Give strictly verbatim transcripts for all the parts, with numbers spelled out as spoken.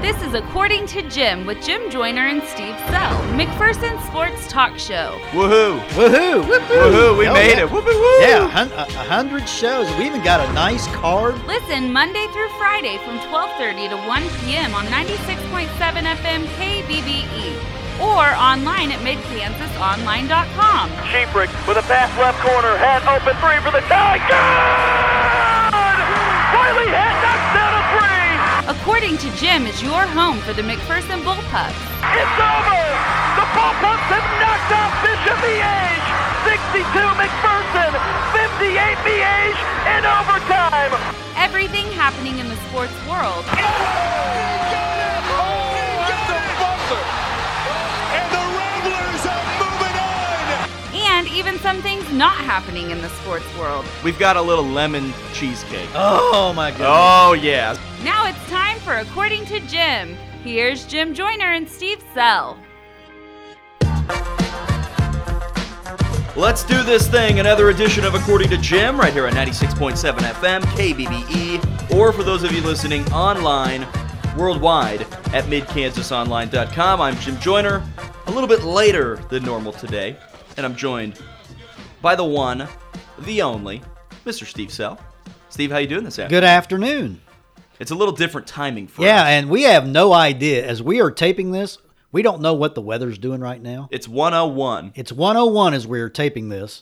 This is According to Jim with Jim Joyner and Steve Sell, McPherson Sports Talk Show. Woohoo! Woohoo! Woohoo! We Oh, made yeah. it! Woo-hoo-woo. Yeah, hun- a a hundred shows. We even got a nice card. Listen Monday through Friday from twelve thirty to one p.m. on ninety-six point seven F M K B B E or online at mid kansas online dot com. Sheeprick with a pass left corner, head open three for the tie. Good! Riley Head knocks down a three. According to Jim is your home for the McPherson Bullpups. It's over. The Bullpups have knocked off Bishop Miege. sixty-two McPherson, fifty-eight Miege in overtime. Everything happening in the sports world. And even some things not happening in the sports world. We've got a little lemon cheesecake. Oh, my goodness. Oh, yeah. Now it's time for According to Jim. Here's Jim Joyner and Steve Sell. Let's do this thing. Another edition of According to Jim right here on ninety-six point seven F M, K B B E, or for those of you listening online, worldwide at mid kansas online dot com. I'm Jim Joyner, a little bit later than normal today, and I'm joined by the one, the only, Mister Steve Sell. Steve, how you doing this afternoon? Good afternoon. It's a little different timing for Yeah, us. and we have no idea. As we are taping this, we don't know what the weather's doing right now. It's one oh one. It's one oh one as we're taping this,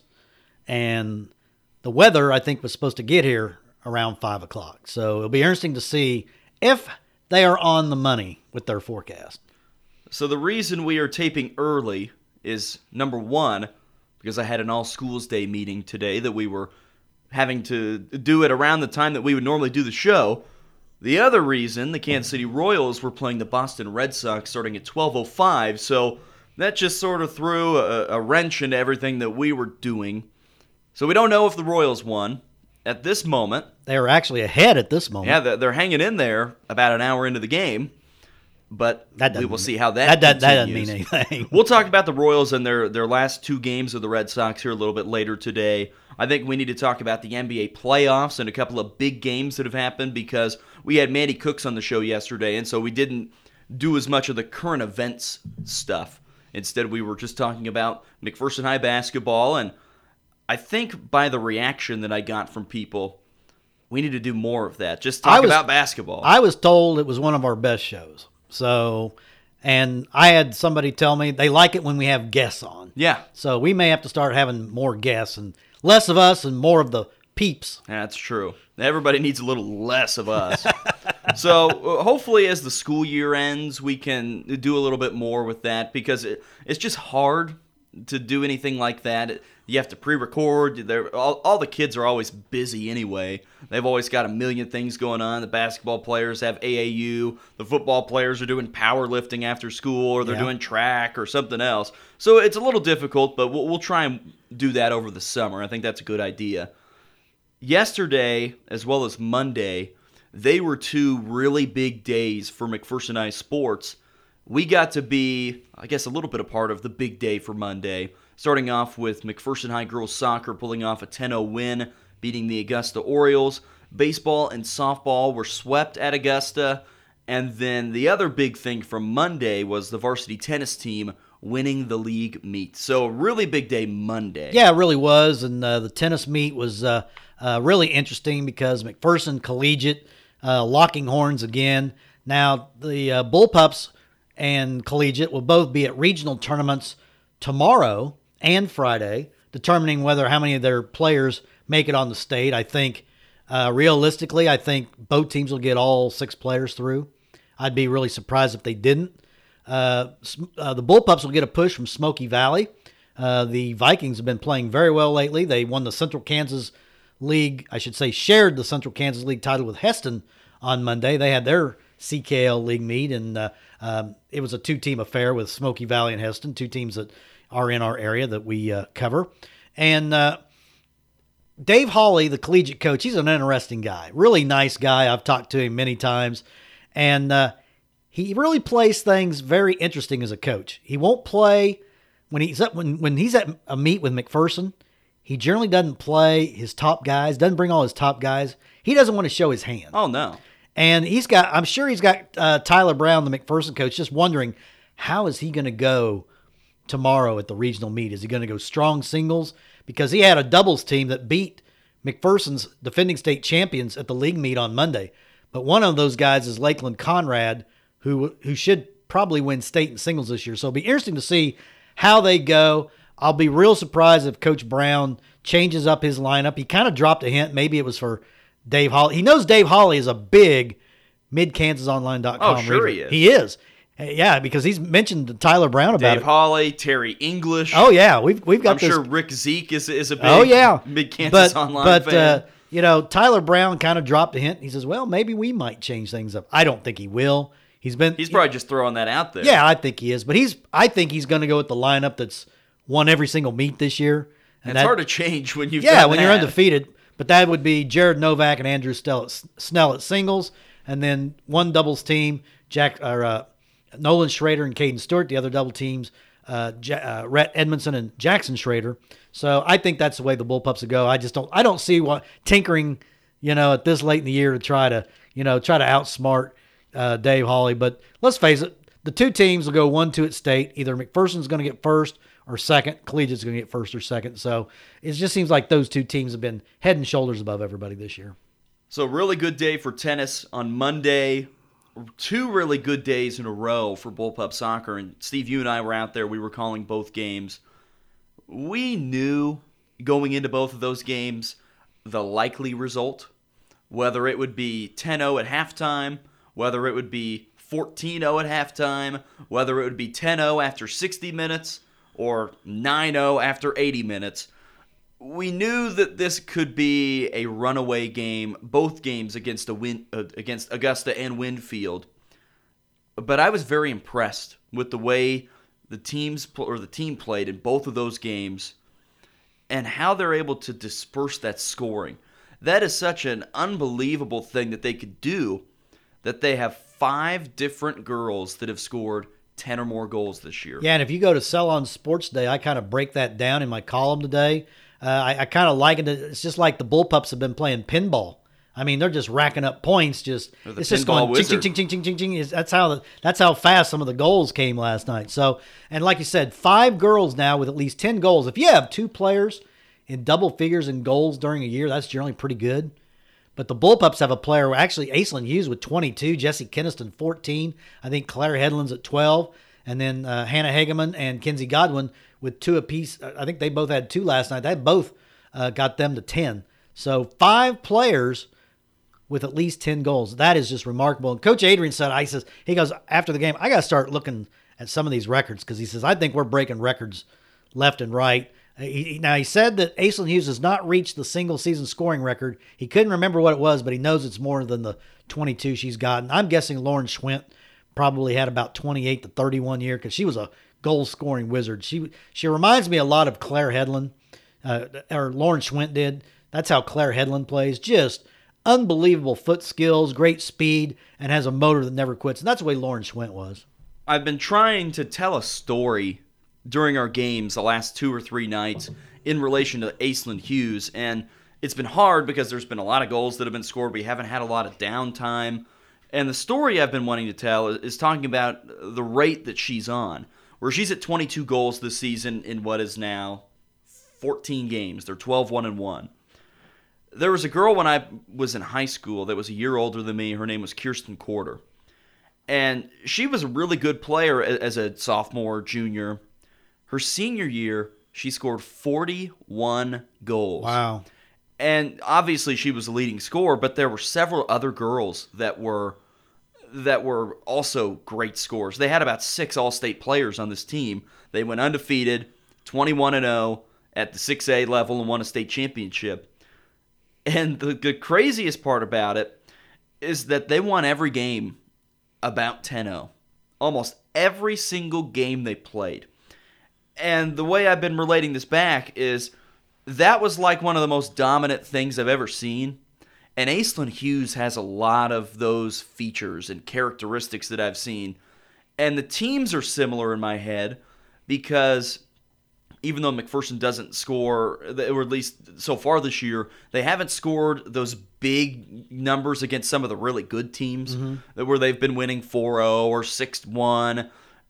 and the weather, I think, was supposed to get here around five o'clock. So it'll be interesting to see if they are on the money with their forecast. So the reason we are taping early is, number one, because I had an all-schools day meeting today that we were having to do it around the time that we would normally do the show. The other reason, the Kansas City Royals were playing the Boston Red Sox starting at twelve oh five, so that just sort of threw a, a wrench into everything that we were doing. So we don't know if the Royals won at this moment. They are actually ahead at this moment. Yeah, they're, they're hanging in there about an hour into the game, but That we doesn't will mean- see how that that, that, that doesn't continues. mean anything. We'll talk about the Royals and their, their last two games of the Red Sox here a little bit later today. I think we need to talk about the N B A playoffs and a couple of big games that have happened because we had Mandy Cooks on the show yesterday, and so we didn't do as much of the current events stuff. Instead, we were just talking about McPherson High basketball, and I think by the reaction that I got from people, we need to do more of that. Just talk I was- about basketball. I was told it was one of our best shows. So, and I had somebody tell me they like it when we have guests on. yeah, So we may have to start having more guests and less of us and more of the peeps. that's true. Everybody needs a little less of us. So uh, hopefully as the school year ends, we can do a little bit more with that because it, it's just hard to do anything like that. You have to pre-record. They're, all, all the kids are always busy anyway. They've always got a million things going on. The basketball players have A A U. The football players are doing powerlifting after school, or they're Yeah. doing track or something else. So it's a little difficult, but we'll, we'll try and do that over the summer. I think that's a good idea. Yesterday, as well as Monday, they were two really big days for McPherson High sports. We got to be, I guess, a little bit a part of the big day for Monday, starting off with McPherson High girls soccer pulling off a ten oh win, beating the Augusta Orioles. Baseball and softball were swept at Augusta. And then the other big thing from Monday was the varsity tennis team winning the league meet. So a really big day Monday. Yeah, it really was. And uh, the tennis meet was uh, uh, really interesting because McPherson Collegiate uh, locking horns again. Now, the uh, Bullpups and Collegiate will both be at regional tournaments tomorrow and Friday, determining whether how many of their players make it on the state. I think, uh, realistically, I think both teams will get all six players through. I'd be really surprised if they didn't. Uh, uh, the Bullpups will get a push from Smoky Valley. Uh, the Vikings have been playing very well lately. They won the Central Kansas League, I should say shared the Central Kansas League title with Heston on Monday. They had their C K L League meet, and uh, um, it was a two-team affair with Smoky Valley and Heston, two teams that are in our area that we uh, cover. And uh, Dave Hawley, the collegiate coach, he's an interesting guy. Really nice guy. I've talked to him many times. And uh, he really plays things very interesting as a coach. He won't play when he's up, when, when he's at a meet with McPherson. He generally doesn't play his top guys, doesn't bring all his top guys. He doesn't want to show his hand. Oh, no. And he's got, I'm sure he's got uh, Tyler Brown, the McPherson coach, just wondering, how is he going to go tomorrow at the regional meet? Is he going to go strong singles? Because he had a doubles team that beat McPherson's defending state champions at the league meet on Monday. But one of those guys is Lakeland Conrad, who who should probably win state and singles this year. So it'll be interesting to see how they go. I'll be real surprised if Coach Brown changes up his lineup. He kind of dropped a hint. Maybe it was for Dave Hawley. He knows Dave Hawley is a big mid kansas online dot com Oh, sure reader. he is. He is. Yeah, because he's mentioned Tyler Brown about Dave it. Hawley, Terry English. Oh, yeah. We've we've got I'm this. sure Rick Zeke is, is a big Oh, yeah. mid-Kansas but, online but, fan. uh, you know, Tyler Brown kind of dropped a hint. He says, well, maybe we might change things up. I don't think he will. He's been. He's probably just throwing that out there. Yeah, I think he is. But he's. I think he's going to go with the lineup that's won every single meet this year. And it's that, hard to change when you've Yeah, done when that. you're undefeated. But that would be Jared Novak and Andrew Snell at, Snell at singles, and then one doubles team, Jack or uh, Nolan Schrader and Caden Stewart. The other double teams, uh, ja- uh, Rhett Edmondson and Jackson Schrader. So I think that's the way the Bullpups would go. I just don't. I don't see what tinkering, you know, at this late in the year to try to, you know, try to outsmart uh, Dave Hawley. But let's face it, the two teams will go one, two at state. Either McPherson's going to get first or second. Collegiate's going to get first or second. So it just seems like those two teams have been head and shoulders above everybody this year. So really good day for tennis on Monday. Two really good days in a row for Bullpup soccer. And Steve, you and I were out there. We were calling both games. We knew going into both of those games the likely result, whether it would be ten oh at halftime, whether it would be fourteen oh at halftime, whether it would be ten oh after sixty minutes, or nine oh after eighty minutes. We knew that this could be a runaway game, both games against a win, uh, against Augusta and Winfield. But I was very impressed with the way the teams pl- or the team played in both of those games and how they're able to disperse that scoring. That is such an unbelievable thing that they could do, that they have five different girls that have scored ten or more goals this year. Yeah, and if you go to Sell On Sports Day, I kind of break that down in my column today. Uh, I, I kind of liken it. It's just like the Bullpups have been playing pinball. I mean, they're just racking up points. Just They're the it's just pinball going ching, ching, wizard. ching, ching, ching, ching, ching. Is- That's how the, that's how fast some of the goals came last night. So, and like you said, five girls now with at least ten goals. If you have two players in double figures in goals during a year, that's generally pretty good. But the Bullpups have a player, actually, Aislinn Hughes with twenty-two, Jesse Keniston fourteen. I think Claire Headland's at twelve. And then uh, Hannah Hageman and Kenzie Godwin with two apiece. I think they both had two last night. They both uh, got them to ten. So five players with at least ten goals. That is just remarkable. And Coach Adrian said, I says, he goes, after the game, I got to start looking at some of these records because he says, I think we're breaking records left and right. He, now, he said that Aislinn Hughes has not reached the single season scoring record. He couldn't remember what it was, but he knows it's more than the twenty-two she's gotten. I'm guessing Lauren Schwint probably had about twenty-eight to thirty-one year because she was a goal scoring wizard. She she reminds me a lot of Claire Headland, uh, or Lauren Schwint did. That's how Claire Headland plays. Just unbelievable foot skills, great speed, and has a motor that never quits. And that's the way Lauren Schwint was. I've been trying to tell a story during our games the last two or three nights in relation to Aislinn Hughes, and it's been hard because there's been a lot of goals that have been scored. We haven't had a lot of downtime. And the story I've been wanting to tell is talking about the rate that she's on, where she's at twenty-two goals this season in what is now fourteen games. They're twelve one and one. There was a girl when I was in high school that was a year older than me. Her name was Kirsten Corder. And she was a really good player as a sophomore, junior. Her senior year, she scored forty-one goals. Wow. And obviously she was the leading scorer, but there were several other girls that were that were also great scorers. They had about six all-state players on this team. They went undefeated, twenty-one and oh at the six A level and won a state championship. And the, the craziest part about it is that they won every game about ten oh. Almost every single game they played. And the way I've been relating this back is that was like one of the most dominant things I've ever seen. And Aislinn Hughes has a lot of those features and characteristics that I've seen. And the teams are similar in my head because even though McPherson doesn't score, or at least so far this year, they haven't scored those big numbers against some of the really good teams mm-hmm. where they've been winning four oh or six one.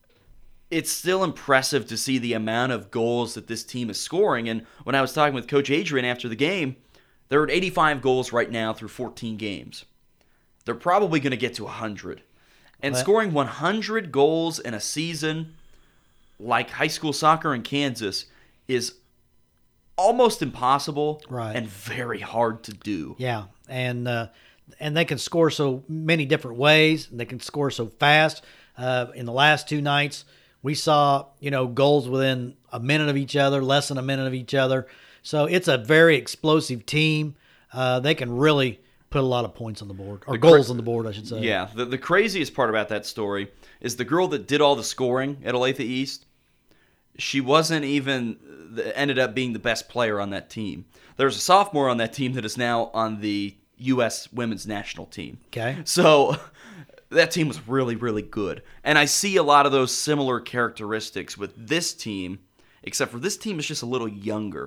It's still impressive to see the amount of goals that this team is scoring. And when I was talking with Coach Adrian after the game, they're at eighty-five goals right now through fourteen games. They're probably going to get to one hundred. And What? scoring one hundred goals in a season like high school soccer in Kansas is almost impossible Right. and very hard to do. Yeah, and uh, and they can score so many different ways. And they can score so fast. Uh, in the last two nights, we saw you know goals within a minute of each other, less than a minute of each other. So it's a very explosive team. Uh, they can really put a lot of points on the board, or The goals cra- on the board, I should say. Yeah, the, the craziest part about that story is the girl that did all the scoring at Olathe East, she wasn't even, ended up being the best player on that team. There's a sophomore on that team that is now on the U S women's national team. Okay. So that team was really, really good. And I see a lot of those similar characteristics with this team, except for this team is just a little younger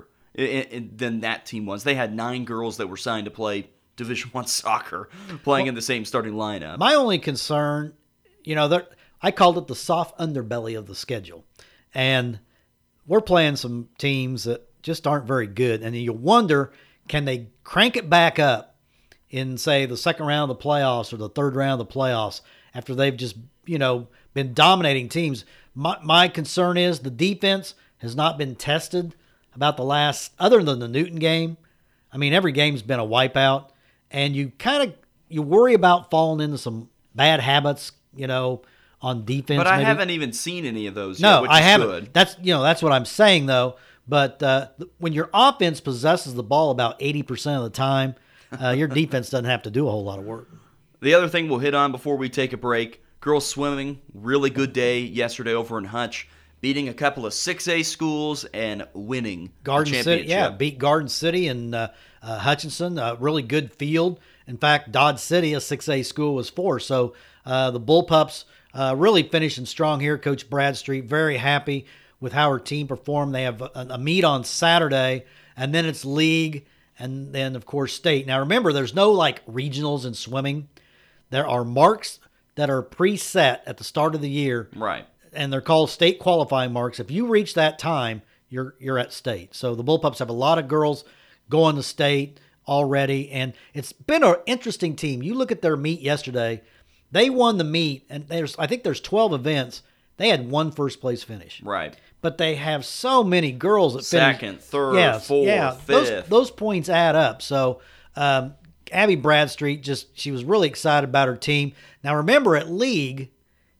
than that team was. They had nine girls that were signed to play Division One soccer playing well, in the same starting lineup. My only concern, you know, I called it the soft underbelly of the schedule. And we're playing some teams that just aren't very good. And you wonder, can they crank it back up in, say, the second round of the playoffs or the third round of the playoffs after they've just, you know, been dominating teams? My, my concern is the defense has not been tested about the last, other than the Newton game. I mean, every game's been a wipeout. And you kind of you worry about falling into some bad habits, you know, on defense. But I maybe. haven't even seen any of those no, yet, which I is haven't. good. That's you know that's what I'm saying though. But uh, when your offense possesses the ball about eighty percent of the time, uh, your defense doesn't have to do a whole lot of work. The other thing we'll hit on before we take a break: girls swimming, really good day yesterday over in Hutch, beating a couple of six A schools and winning Garden the City, championship. yeah, beat Garden City and uh, uh, Hutchinson. A really good field. In fact, Dodge City, a six A school, was four. So uh, the Bullpups uh, really finishing strong here. Coach Bradstreet very happy with how her team performed. They have a, a meet on Saturday, and then it's league, and then, of course, state. Now, remember, there's no, like, regionals in swimming. There are marks that are preset at the start of the year. Right. And they're called state qualifying marks. If you reach that time, you're you're at state. So the Bullpups have a lot of girls going to state already, and it's been an interesting team. You look at their meet yesterday; they won the meet, and there's I think there's twelve events. They had one first place finish, Right. but they have so many girls that Second, finish. third, Yes, fourth, yeah, fifth. Those, those points add up. So um, Abby Bradstreet just she was really excited about her team. Now remember, at league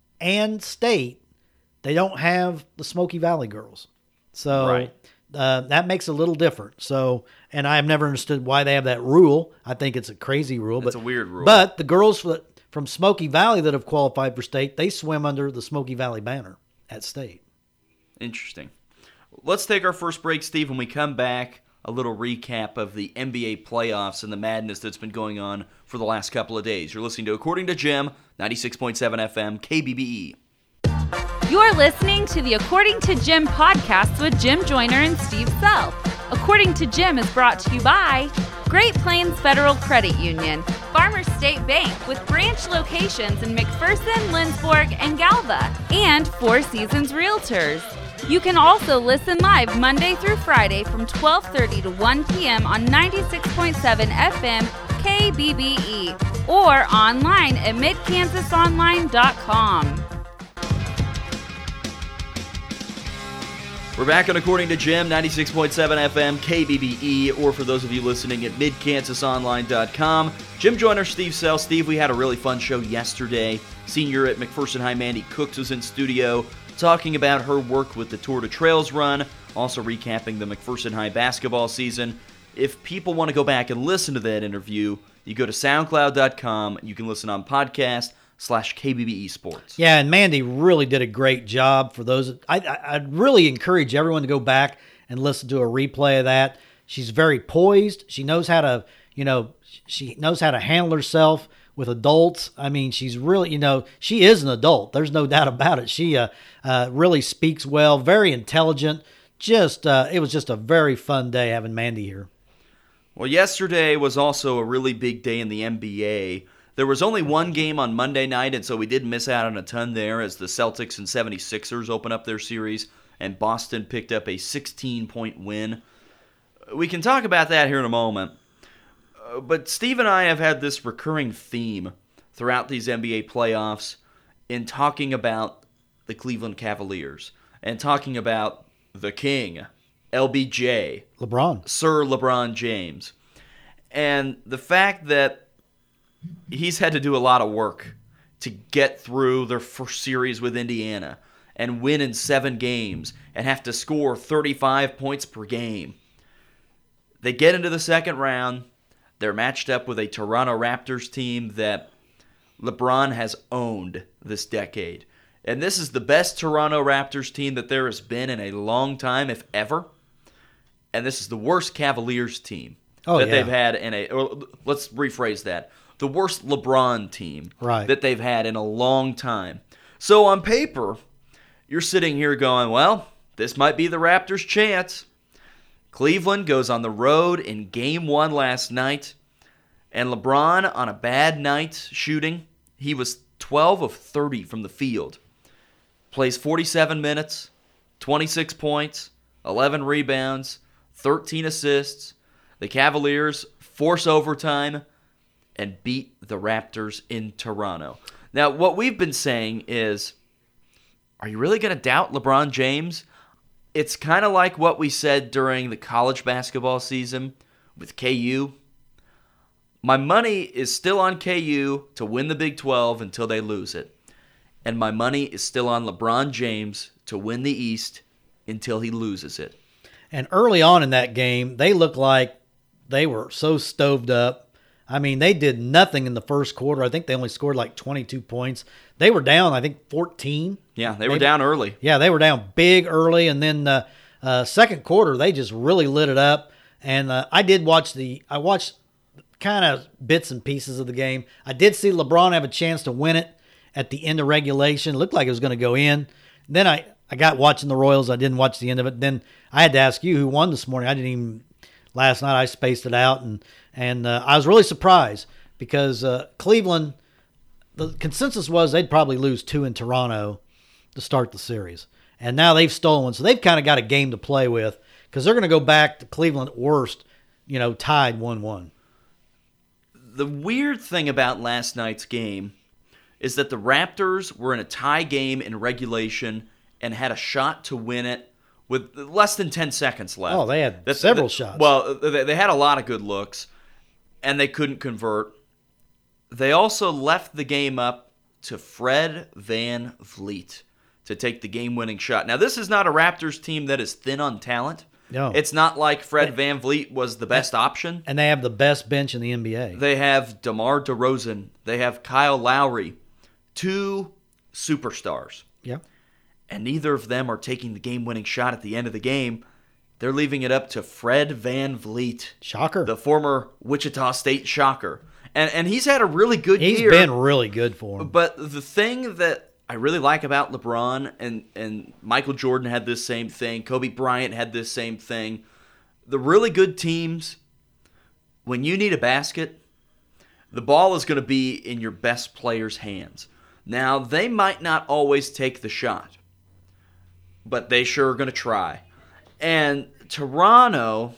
and state, they don't have the Smoky Valley girls. So Right. uh, that makes it a little different. So, and I have never understood why they have that rule. I think it's a crazy rule. It's but, a weird rule. But the girls from, from Smoky Valley that have qualified for state, they swim under the Smoky Valley banner at state. Interesting. Let's take our first break, Steve. When we come back, a little recap of the N B A playoffs and the madness that's been going on for the last couple of days. You're listening to According to Jim, ninety-six point seven F M, K B B E. You're listening to the According to Jim podcast with Jim Joyner and Steve Self. According to Jim is brought to you by Great Plains Federal Credit Union, Farmers State Bank with branch locations in McPherson, Lindsborg, and Galva, and Four Seasons Realtors. You can also listen live Monday through Friday from twelve thirty to one p.m. on ninety-six point seven F M K B B E or online at mid kansas online dot com. We're back on According to Jim, ninety-six point seven F M, K B B E, or for those of you listening at mid kansas online dot com. Jim Joyner, Steve Sell. Steve, we had a really fun show yesterday. Senior at McPherson High, Mandy Cooks, was in studio talking about her work with the Tour de Trails run, also recapping the McPherson High basketball season. If people want to go back and listen to that interview, you go to soundcloud dot com. You can listen on podcast slash K B B E Sports. Yeah, and Mandy really did a great job for those. I, I, I'd really encourage everyone to go back and listen to a replay of that. She's very poised. She knows how to, you know, she knows how to handle herself with adults. I mean, she's really, you know, she is an adult. There's no doubt about it. She uh, uh, really speaks well, very intelligent, just uh, it was just a very fun day having Mandy here. Well, yesterday was also a really big day in the N B A. There was only one game on Monday night, and so we did miss out on a ton there as the Celtics and seventy-sixers open up their series, and Boston picked up a sixteen-point win. We can talk about that here in a moment. Uh, but Steve and I have had this recurring theme throughout these N B A playoffs in talking about the Cleveland Cavaliers and talking about the King, L B J, LeBron. Sir LeBron James. And the fact that he's had to do a lot of work to get through their first series with Indiana and win in seven games and have to score thirty-five points per game. They get into the second round. They're matched up with a Toronto Raptors team that LeBron has owned this decade. And this is the best Toronto Raptors team that there has been in a long time, if ever. And this is the worst Cavaliers team oh, that yeah. they've had in a... Or let's rephrase that. The worst LeBron team right. that they've had in a long time. So on paper, you're sitting here going, well, this might be the Raptors' chance. Cleveland goes on the road in game one last night, and LeBron on a bad night shooting, he was twelve of thirty from the field. Plays forty-seven minutes, twenty-six points, eleven rebounds, thirteen assists. The Cavaliers force overtime and beat the Raptors in Toronto. Now, what we've been saying is, are you really going to doubt LeBron James? It's kind of like what we said during the college basketball season with K U. My money is still on K U to win the Big twelve until they lose it. And my money is still on LeBron James to win the East until he loses it. And early on in that game, they looked like they were so stoved up. I mean, they did nothing in the first quarter. I think they only scored like twenty-two points. They were down, I think, fourteen. Yeah, they were they, down early. Yeah, they were down big early. And then uh, uh, second quarter, they just really lit it up. And uh, I did watch the – I watched kind of bits and pieces of the game. I did see LeBron have a chance to win it at the end of regulation. It looked like it was going to go in. Then I, I got watching the Royals. I didn't watch the end of it. Then I had to ask you who won this morning. I didn't even – last night I spaced it out, and – And uh, I was really surprised because uh, Cleveland, the consensus was they'd probably lose two in Toronto to start the series. And now they've stolen. So they've kind of got a game to play with because they're going to go back to Cleveland at worst, you know, tied one one. The weird thing about last night's game is that the Raptors were in a tie game in regulation and had a shot to win it with less than ten seconds left. Oh, they had That's, several that, shots. Well, they, they had a lot of good looks. And they couldn't convert. They also left the game up to Fred VanVleet to take the game-winning shot. Now, this is not a Raptors team that is thin on talent. No. It's not like Fred VanVleet was the best option. And they have the best bench in the N B A. They have DeMar DeRozan. They have Kyle Lowry. Two superstars. Yeah. And neither of them are taking the game-winning shot at the end of the game. They're leaving it up to Fred VanVleet. Shocker. The former Wichita State Shocker. And and he's had a really good he's year. He's been really good for him. But the thing that I really like about LeBron, and, and Michael Jordan had this same thing, Kobe Bryant had this same thing, the really good teams, when you need a basket, the ball is going to be in your best player's hands. Now, they might not always take the shot, but they sure are going to try. And Toronto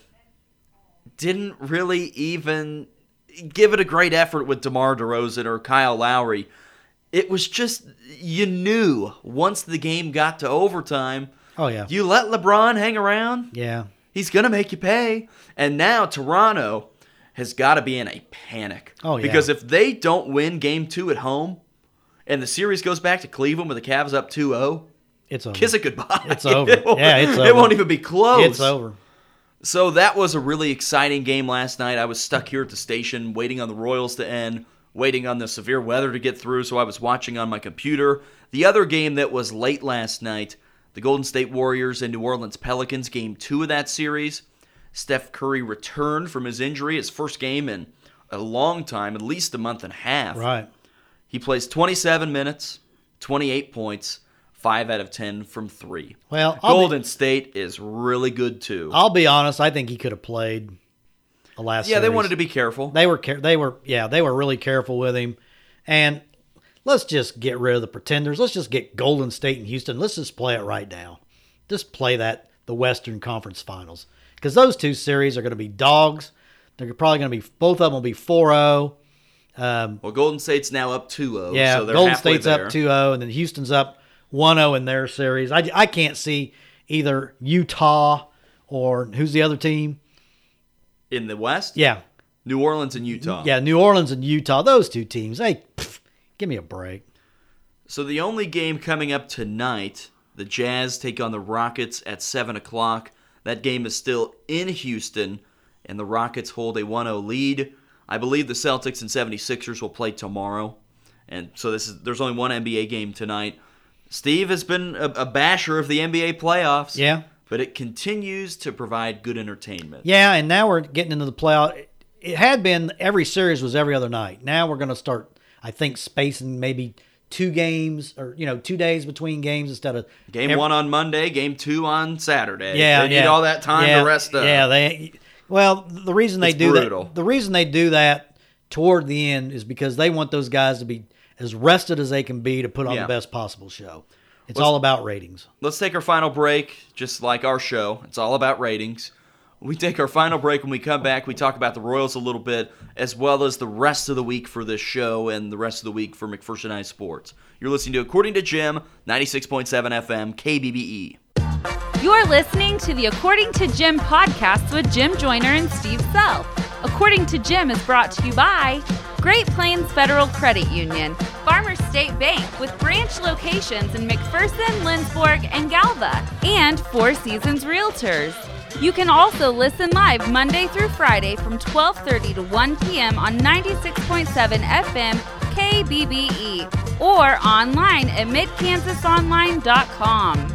didn't really even give it a great effort with DeMar DeRozan or Kyle Lowry. It was just, you knew once the game got to overtime, oh yeah, you let LeBron hang around, yeah, he's going to make you pay. And now Toronto has got to be in a panic. Oh yeah. Because if they don't win game two at home and the series goes back to Cleveland with the Cavs up two oh, it's over. Kiss it goodbye. It's over. It yeah, it's over. It won't even be close. It's over. So that was a really exciting game last night. I was stuck here at the station waiting on the Royals to end, waiting on the severe weather to get through, so I was watching on my computer. The other game that was late last night, the Golden State Warriors and New Orleans Pelicans, game two of that series. Steph Curry returned from his injury, his first game in a long time, at least a month and a half. Right. He plays twenty-seven minutes, twenty-eight points, five out of ten from three. Well, I'll Golden be, State is really good too. I'll be honest. I think he could have played the last. Yeah, series. they wanted to be careful. They were. They were. Yeah, they were really careful with him. And let's just get rid of the pretenders. Let's just get Golden State and Houston. Let's just play it right now. Just play that the Western Conference Finals, because those two series are going to be dogs. They're probably going to be both of them will be four oh. Um, well, Golden State's now up two oh. yeah, so they're Golden halfway State's there. up two oh, and then Houston's up one oh in their series. I, I can't see either Utah or who's the other team? In the West? Yeah. New Orleans and Utah. Yeah, New Orleans and Utah. Those two teams. Hey, pff, give me a break. So the only game coming up tonight, the Jazz take on the Rockets at seven o'clock. That game is still in Houston, and the Rockets hold a one oh lead. I believe the Celtics and seventy-sixers will play tomorrow. And so this is there's only one N B A game tonight. Steve has been a, a basher of the N B A playoffs. Yeah. But it continues to provide good entertainment. Yeah, and now we're getting into the playoff. It had been every series was every other night. Now we're going to start, I think, spacing maybe two games or, you know, two days between games instead of Game every, one on Monday, game two on Saturday. Yeah, they yeah. need all that time yeah, to rest up. Yeah, they. Well, the reason they It's do brutal. that, the reason they do that toward the end is because they want those guys to be as rested as they can be to put on Yeah. the best possible show. It's Let's- all about ratings. Let's take our final break, just like our show. It's all about ratings. We take our final break. When we come back, we talk about the Royals a little bit, as well as the rest of the week for this show and the rest of the week for McPherson High Sports. You're listening to According to Jim, ninety-six point seven F M, K B B E. You're listening to the According to Jim podcast with Jim Joyner and Steve Self. According to Jim is brought to you by Great Plains Federal Credit Union, Farmers State Bank with branch locations in McPherson, Lindsborg, and Galva, and Four Seasons Realtors. You can also listen live Monday through Friday from twelve thirty to one p.m. on ninety-six point seven F M K B B E or online at mid kansas online dot com.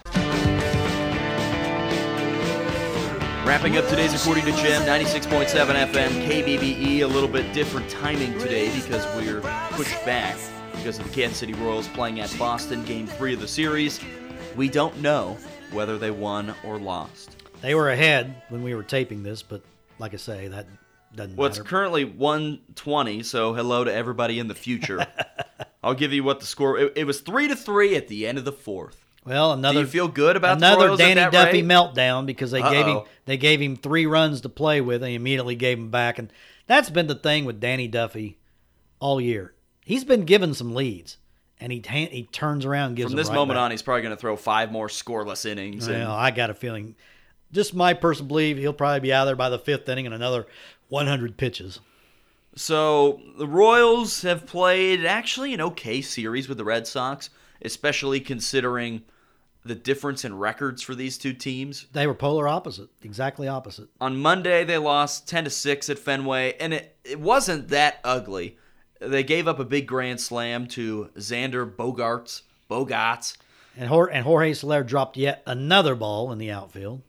Wrapping up today's According to Jim, ninety-six point seven F M, K B B E. A little bit different timing today because we're pushed back because of the Kansas City Royals playing at Boston, game three of the series. We don't know whether they won or lost. They were ahead when we were taping this, but like I say, that doesn't Well, it's matter. currently one twenty, so hello to everybody in the future. I'll give you what the score. It, it was three to three at the end of the fourth. Well, another Do you feel good about the another Royals at Danny that Duffy rate? meltdown because they gave him Uh-oh. they gave him three runs to play with and he immediately gave him back, and that's been the thing with Danny Duffy all year. He's been given some leads, and he he turns around and gives From them this right moment back. on, he's probably going to throw five more scoreless innings. and- Well, I got a feeling, just my personal belief, he'll probably be out there by the fifth inning and another one hundred pitches. So the Royals have played actually an okay series with the Red Sox, especially considering the difference in records for these two teams. They were polar opposite, exactly opposite. On Monday, they lost ten to six at Fenway, and it, it wasn't that ugly. They gave up a big grand slam to Xander Bogaerts. Bogarts. And Jorge, and Jorge Soler dropped yet another ball in the outfield.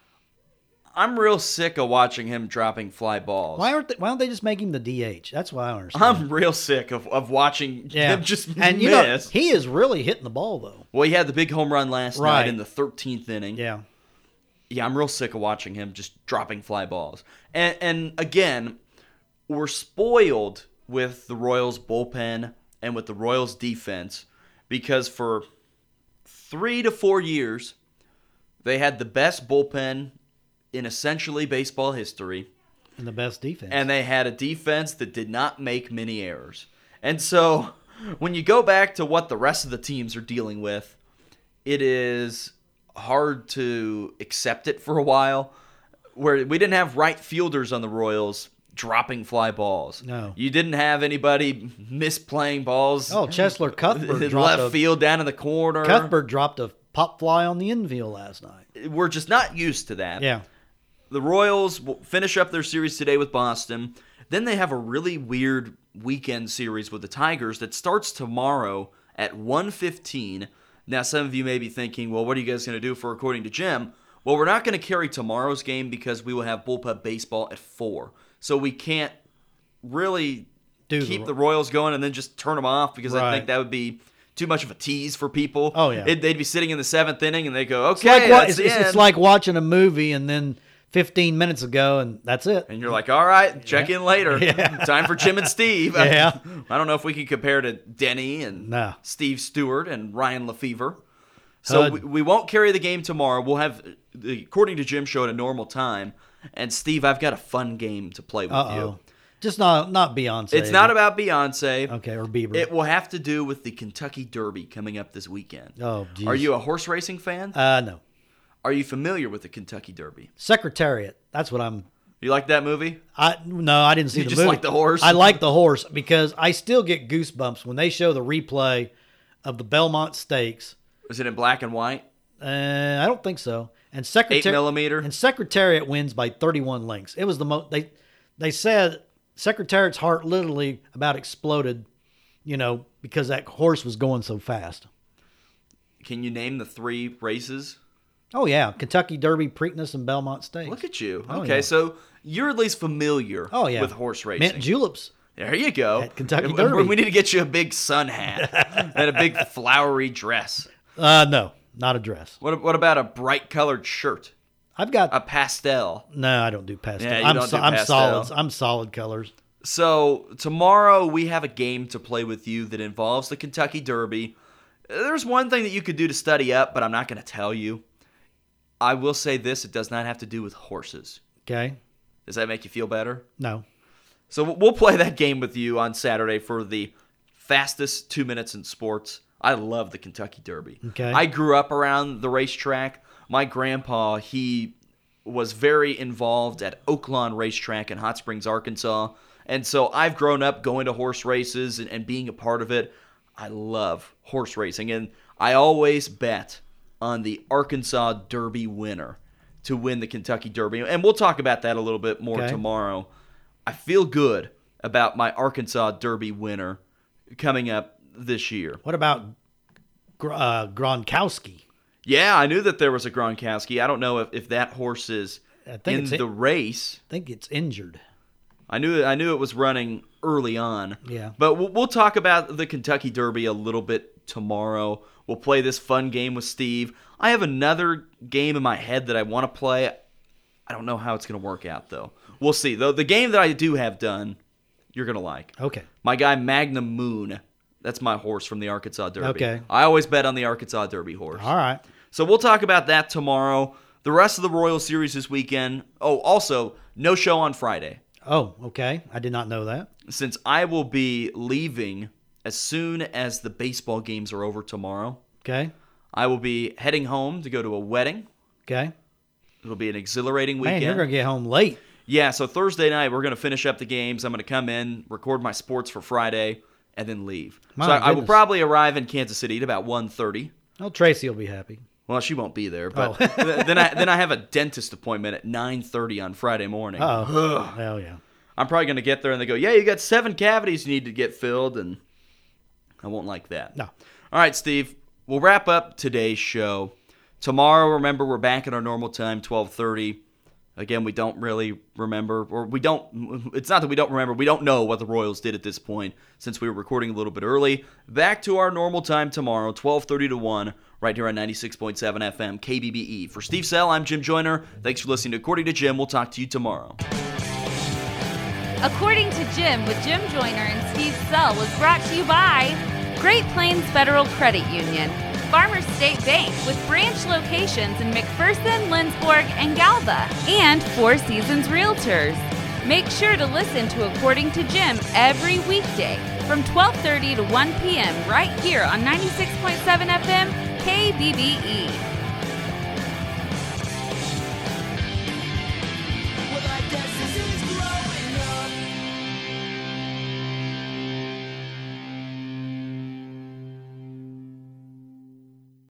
I'm real sick of watching him dropping fly balls. Why aren't they, why don't they just make him the D H? That's what I don't understand. I'm real sick of, of watching yeah. him just and you know, miss. he is really hitting the ball though. Well, he had the big home run last Right. night in the thirteenth inning. Yeah. Yeah, I'm real sick of watching him just dropping fly balls. And, and again, we're spoiled with the Royals bullpen and with the Royals defense because for three to four years, they had the best bullpen in essentially baseball history. And the best defense. And they had a defense that did not make many errors. And so when you go back to what the rest of the teams are dealing with, it is hard to accept it for a while. Where we didn't have right fielders on the Royals dropping fly balls. No. You didn't have anybody misplaying balls. oh, Chesler Cuthbert in dropped left a, field down in the corner. Cuthbert dropped a pop fly on the infield last night. We're just not used to that. Yeah. The Royals will finish up their series today with Boston. Then they have a really weird weekend series with the Tigers that starts tomorrow at one fifteen. Now, some of you may be thinking, well, what are you guys going to do for According to Jim? Well, we're not going to carry tomorrow's game because we will have bullpen baseball at four. So we can't really Do keep the, the Royals going and then just turn them off because I Right. think that would be too much of a tease for people. Oh, yeah. It, they'd be sitting in the seventh inning and they go, It's okay, like, wa- that's it's, the it's, end. it's like watching a movie and then fifteen minutes ago, and that's it. And you're like, all right, check Yeah. in later. Yeah. Time for Jim and Steve. Yeah. I don't know if we can compare to Denny and No. Steve Stewart and Ryan Lefevre. So Hud. we, we won't carry the game tomorrow. We'll have the According to Jim show at a normal time. And Steve, I've got a fun game to play with Uh-oh. you. Just not not Beyonce. It's not about Beyonce. Okay, or Bieber. It will have to do with the Kentucky Derby coming up this weekend. Oh, geez. Are you a horse racing fan? Uh, no. Are you familiar with the Kentucky Derby? Secretariat. That's what I'm. You like that movie? I no, I didn't see You the just movie. like the horse? I like the horse because I still get goosebumps when they show the replay of the Belmont Stakes. Is it in black and white? Uh, I don't think so. And Secretariat Eight millimeter? and Secretariat wins by thirty-one lengths. It was the most. They they said Secretariat's heart literally about exploded, you know, because that horse was going so fast. Can you name the three races? Oh yeah, Kentucky Derby, Preakness, and Belmont Stakes. Look at you. Oh, Okay, yeah. so you're at least familiar Oh yeah, with horse racing. Mint juleps. There you go. At Kentucky And Derby. We need to get you a big sun hat and a big flowery dress. Uh, no, not a dress. What, what about a bright colored shirt? I've got A pastel? no. I don't do pastel. Yeah, you I'm don't do I'm pastel. solid. I'm solid colors. So tomorrow we have a game to play with you that involves the Kentucky Derby. There's one thing that you could do to study up, but I'm not going to tell you. I will say this, it does not have to do with horses. Okay. Does that make you feel better? No. So we'll play that game with you on Saturday for the fastest two minutes in sports. I love the Kentucky Derby. Okay. I grew up around the racetrack. My grandpa, he was very involved at Oaklawn Racetrack in Hot Springs, Arkansas. And so I've grown up going to horse races and, and being a part of it. I love horse racing. And I always bet on the Arkansas Derby winner to win the Kentucky Derby. And we'll talk about that a little bit more Okay. tomorrow. I feel good about my Arkansas Derby winner coming up this year. What about Gr- uh, Gronkowski? Yeah, I knew that there was a Gronkowski. I don't know if, if that horse is I think in it's the in- race. I think it's injured. I knew I knew it was running early on. Yeah. But we'll, we'll talk about the Kentucky Derby a little bit tomorrow. We'll play this fun game with Steve. I have another game in my head that I want to play. I don't know how it's going to work out, though. We'll see. Though the game that I do have done, you're going to like. Okay. My guy Magnum Moon. That's my horse from the Arkansas Derby. Okay. I always bet on the Arkansas Derby horse. All right. So we'll talk about that tomorrow. The rest of the Royal Series this weekend. Oh, also, no show on Friday, Oh, okay. I did not know that. since I will be leaving as soon as the baseball games are over tomorrow. Okay. I will be heading home to go to a wedding. Okay. It'll be an exhilarating Man, weekend. you're gonna get home late. Yeah, so Thursday night we're going to finish up the games. I'm going to come in, record my sports for Friday, and then leave. My so I, I will goodness. probably arrive in Kansas City at about one thirty. Oh, Tracy will be happy. Well, she won't be there, but Oh. th- then I then I have a dentist appointment at nine thirty on Friday morning. Oh, hell yeah. I'm probably going to get there and they go, "Yeah, you got seven cavities you need to get filled," and I won't like that. No. All right, Steve. We'll wrap up today's show. Tomorrow, remember, we're back at our normal time, twelve thirty. Again, we don't really remember, or we don't, it's not that we don't remember, we don't know what the Royals did at this point since we were recording a little bit early. Back to our normal time tomorrow, twelve thirty to one, right here on ninety-six point seven F M, K B B E. For Steve Sell, I'm Jim Joyner. Thanks for listening to According to Jim. We'll talk to you tomorrow. According to Jim with Jim Joyner and Steve Sell was brought to you by Great Plains Federal Credit Union, Farmers State Bank with branch locations in McPherson, Lindsborg, and Galva, and Four Seasons Realtors. Make sure to listen to According to Jim every weekday from twelve thirty to one p.m. right here on ninety-six point seven F M K B B E.